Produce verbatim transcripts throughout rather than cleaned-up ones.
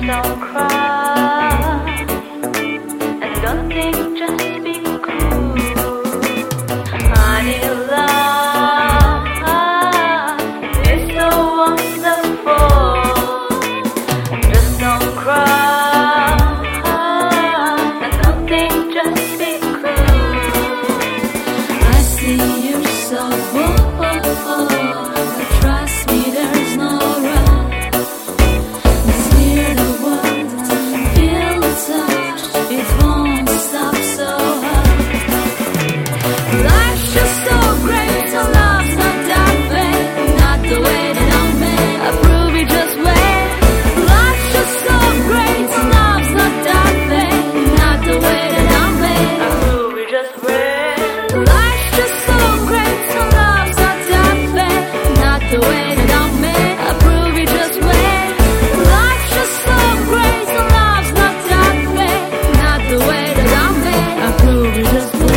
don't cry, and don't think, just be cool. Honey, love is so wonderful. Just don't cry, and don't think, just be cool. I see you're so bold, but trust me, there's no wrong. It's near the world, feel the touch, it won't stop so hard. Life's just so great, so love's not that bad, not the way that I'm made. I prove it, just wait. Life's just so great, so love's not that bad, not the way that I'm made. I prove it, just wait. Life's just so great, so love's not that bad, not the way that I'm made. I prove it, just wait. Life's just so great, so love's not that bad, not the way that I'm made. I prove it, just wait.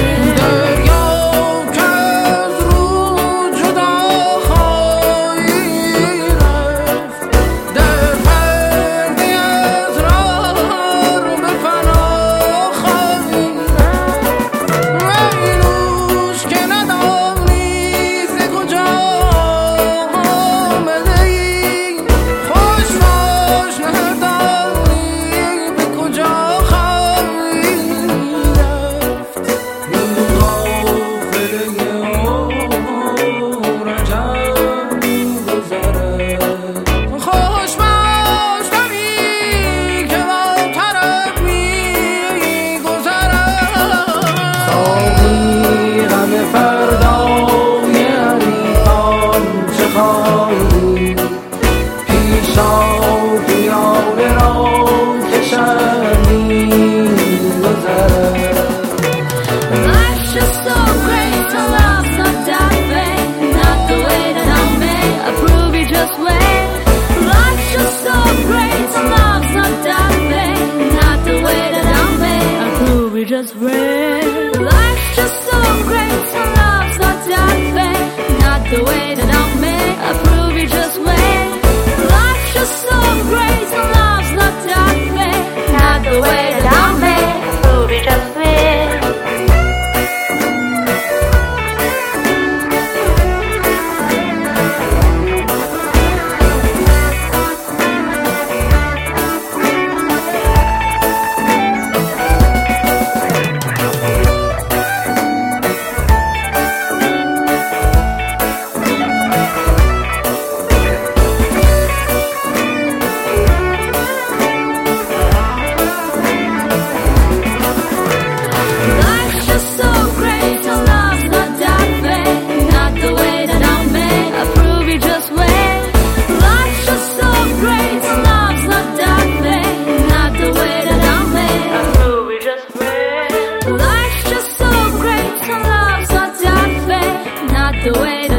Life's just so great, so love's not that bad, not the way that I'm made. I prove it, just wait. Life's just so great, so love's not that bad, not the way that I'm made. I prove it, just wait. Life's just so great, so love's not that bad, not the way that I'm made. I prove it, just wait. Life's just so great, so love's not that bad, not the way that I'm made. I prove it, just wait. Life's just so great, so love's not that bad, not the way that I'm made. I prove it, just wait. Life's just so great, so love's not that bad, not the way that I'm made. I prove it, just wait. Life's just so great, so love's not that bad, not the way that